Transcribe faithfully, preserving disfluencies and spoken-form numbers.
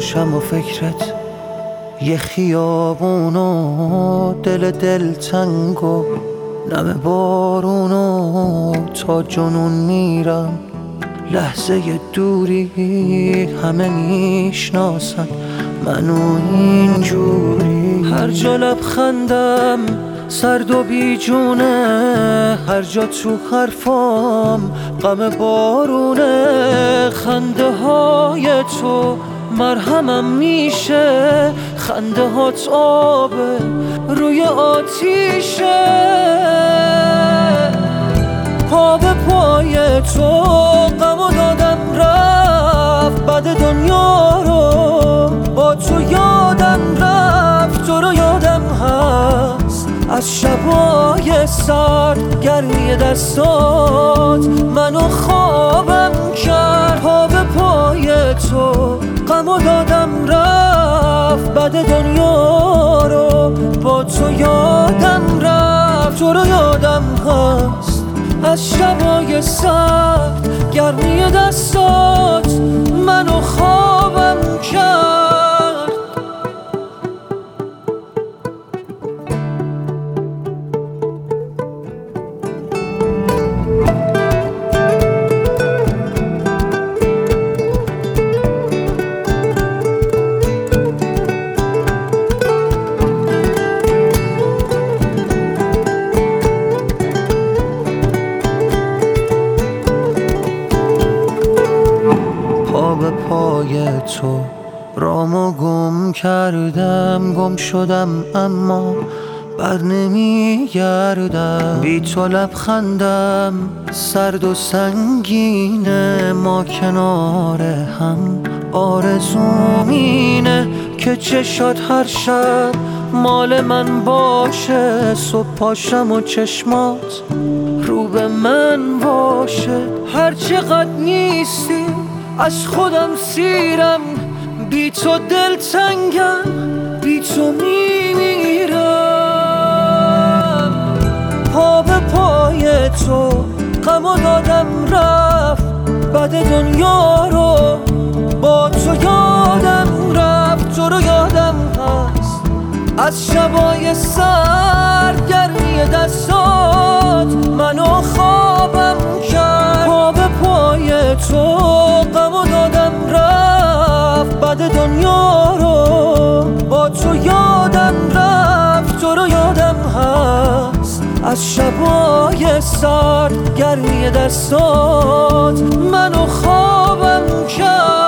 باشم و فکرت یه خیابون و دل دلتنگ و نم بارون و تا جنون میرم. لحظه دوری همه میشناسن منو اینجوری. هر جا لبخندم سرد و بیجونه، هر جا تو حرفام غم بارونه. خنده های تو مرهمم میشه، خنده هات آبه روی آتیشه. پا به پای تو غمو دادم رفت، بعد دنیا رو با تو یادم رفت. تو رو یادم هست از شبای سرد، گرمی دستات منو خوابم کرد. پا به پای تو غمو دادم رفت، بعد دنیا رو با تو یادم رفت. تو رو یادم هست از شبای سرد، گرمی دستات منو خوابم کرد. پا به پای تو رامو گم کردم، گم شدم اما بر نمیگردم. بی تو لبخندم سرد و سنگینه، ما کنار هم آرزوم اینه که چشات هر شب مال من باشه. صبح پاشم و چشمات رو به من باشه. هر چقدر نیستی از خودم سیرم، بی تو دلتنگم، بی تو میمیرم. پا به پای تو غمو دادم رفت، بعد دنیا رو با تو یادم رفت. تو رو یادم هست از شبای سرد، گرمی دستات منو خوابم کرد. پا به پای تو غمو دادم رفت، بعد دنیا رو با تو یادم رفت. تو رو یادم هست از شبای سرد، گرمی دستات منو خوابم کرد.